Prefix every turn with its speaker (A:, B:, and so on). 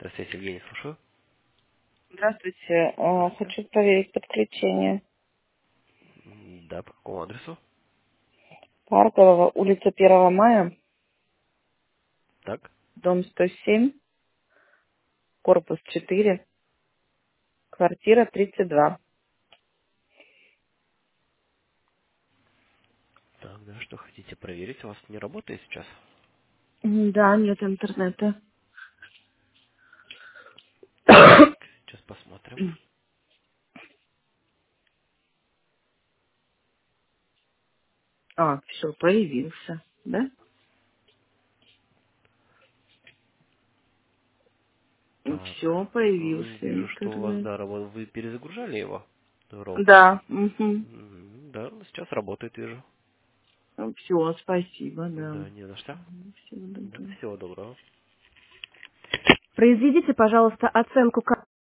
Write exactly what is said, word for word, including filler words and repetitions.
A: Здравствуйте, Евгений, слушаю.
B: Здравствуйте. А,
A: Здравствуйте.
B: Хочу проверить подключение.
A: М, Да, по какому адресу?
B: Паркового, улица Первого мая,
A: Так,
B: дом сто семь, корпус четыре, квартира тридцать два.
A: так, да, что хотите проверить? У вас не работает сейчас?
B: М, Да, нет интернета.
A: Так, сейчас посмотрим.
B: А, все, появился, да?
A: Так,
B: Все,
A: м,
B: появился
A: вижу, что у вас,
B: интернет.
A: да, работа. Вы перезагружали его? Роутер.
B: Да, угу.
A: М, Да, сейчас работает, вижу.
B: Все, спасибо, да.
A: Да, не за что.
B: Всего
A: Да,
B: доброго.
A: всего доброго.
B: Произведите, пожалуйста, оценку